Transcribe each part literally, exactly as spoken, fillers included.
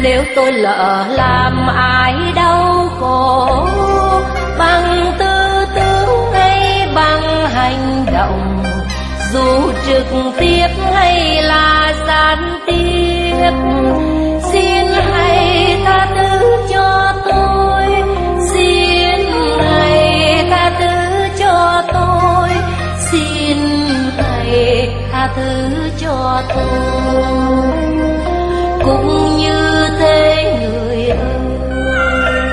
Nếu tôi lỡ làm ai đau khổ bằng tư tưởng hay bằng hành động, dù trực tiếp hay là gián tiếp, xin hãy tha thứ cho tôi, xin hãy tha thứ cho tôi, xin hãy tha thứ cho tôi. Cũng như thế người ơi,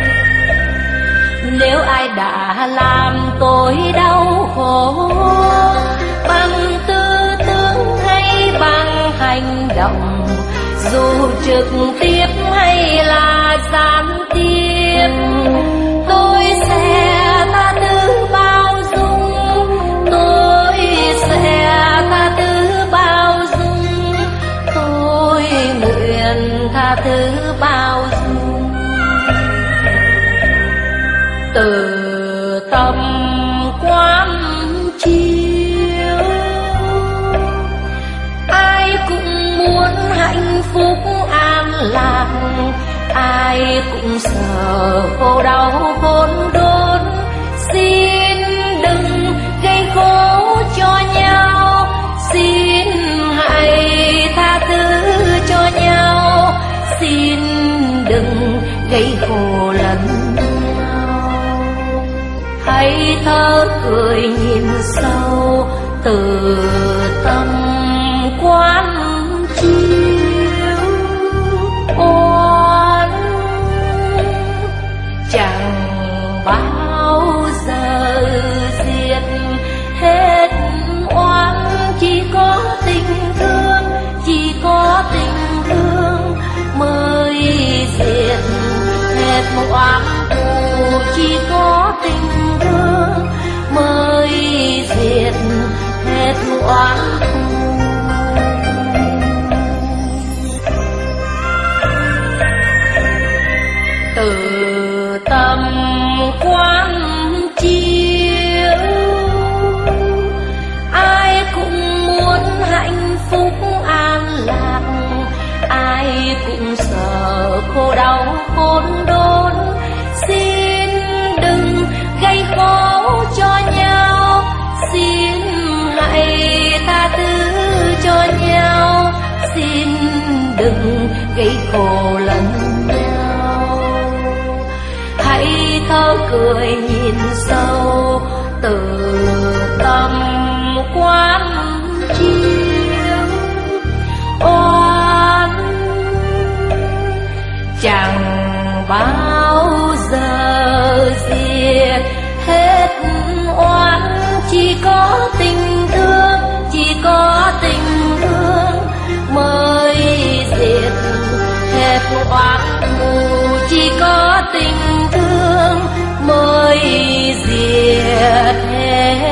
nếu ai đã làm tôi đau khổ bằng tư tưởng hay bằng hành động, dù trực tiếp hay là gián tiếp, tôi sẽ tha thứ bao dung, tôi sẽ tha thứ bao dung, tôi nguyện tha thứ bao dung. Từ tâm quán chiếu, ai cũng muốn hạnh phúc an lạc, ai cũng sợ khổ đau khốn đốn, xin đừng gây khổ cho nhau, xin hãy tha thứ cho nhau, xin đừng gây khổ lẫn nhau. Hãy thở cười nhìn sâu từ tâm quán chiếu, oan chẳng bao giờ diệt hết oan, chỉ có tình thương, chỉ có tình thương mới diệt hết oan thù, chỉ có tình thương mới diệt hết oan thù. Từ tâm quán chiếu, ai cũng muốn hạnh phúc an lạc, ai cũng sợ khổ đau khốn đốn, xin đừng gây khổ cho nhau, xin hãy tha thứ cho nhau, xin đừng gây khổ lẫn nhau. Hãy thở cười nhìn sâu từ tâm quán chiếu, oan chẳng bao giờ diệt hết oan, chỉ có tình thương, chỉ có tình thương mới diệt hết oan thù, chỉ có tình thương mới diệt hết